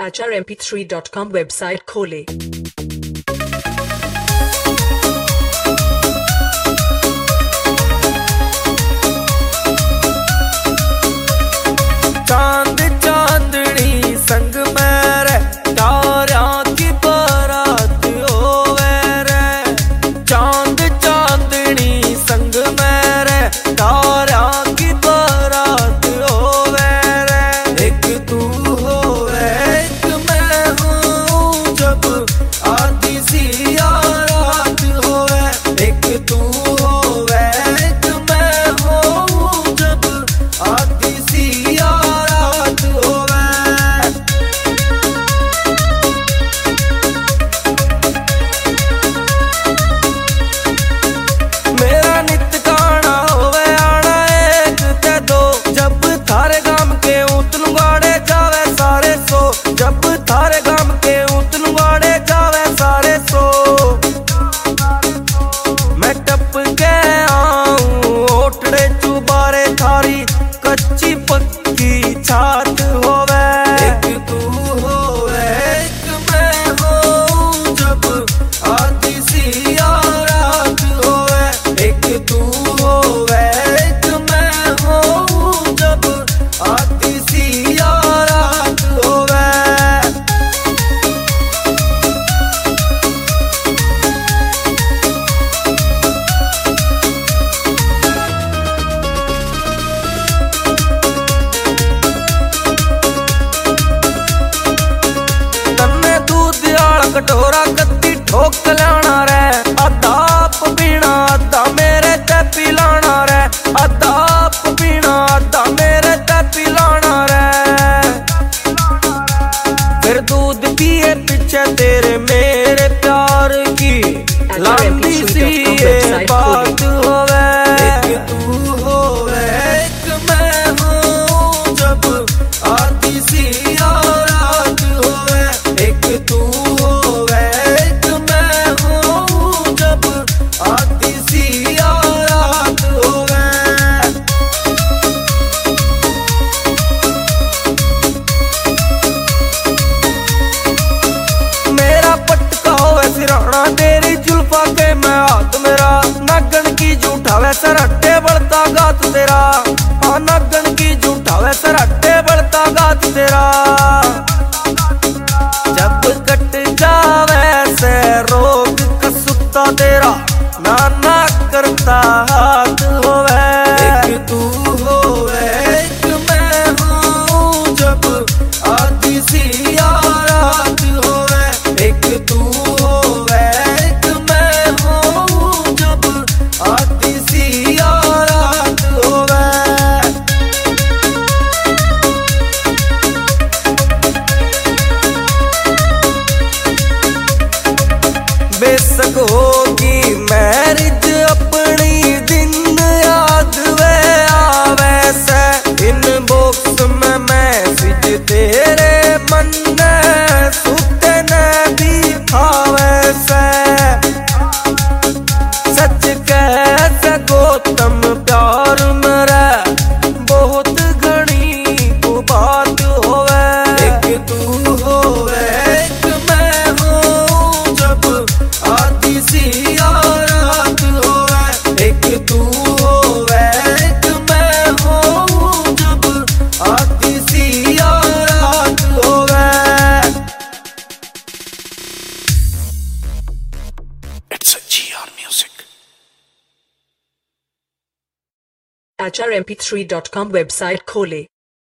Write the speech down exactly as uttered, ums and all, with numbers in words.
H R M P three dot com website खोलें। चांद चांदनी संग मेरे तारों की बारात होवे रे। चांद चांदनी संग मेरे तारों की बारात होवे रे। एक तू होवे एक मैं हूँ जब आधी सी रात होवे। एक तू होवे एक मैं हूँ जब आधी सी कच्ची पक्की छात होवे। एक तू होवे एक मैं हूँ जब आधी सी रात होवे। एक तू होवे एक मैं हूँ जब आधी सी रात होवे। कटोरा कत्ती ठोक लाना रे। आधा आप पीना आधा मेरे ते पिलाना रे। आधा आप पीना आधा मेरे ते पिलाना रे। फिर दूध पिए पीछे तेरे मेरे प्यार की लंबी सी ये बात होवे। एक तू होवे एक मैं हूँ जब आधी सी रात होवे। एक तू तेरी जुल्फा के मैं हाथ मेरा नागन की झूठा वैसे रट्टे बढ़ता गात तेरा। हाँ नागन की झूठा वैसे रट्टे बढ़ता गात तेरा। जब कट जावे से रोग कसुता तेरा नाना करता हाथ होवे। एक तू होवे एक मैं हूँ जब आधी सी रात होवे। एक तू बेशक होगी मैरिज अपनी दिन याद वे आवे से। इन बॉक्स में मैसेज तेरे मन में सुते न दिखावे से। सच कह सको तुम प्यार मेरा बहुत घनी को बात होवे। एक तू होवे एक मैं हूँ जब आधी सी रात होवे। एक तू होवे एक मैं हूँ जब आधी सी रात होवे। It's a G R Music. H R M P three dot com website खोलें।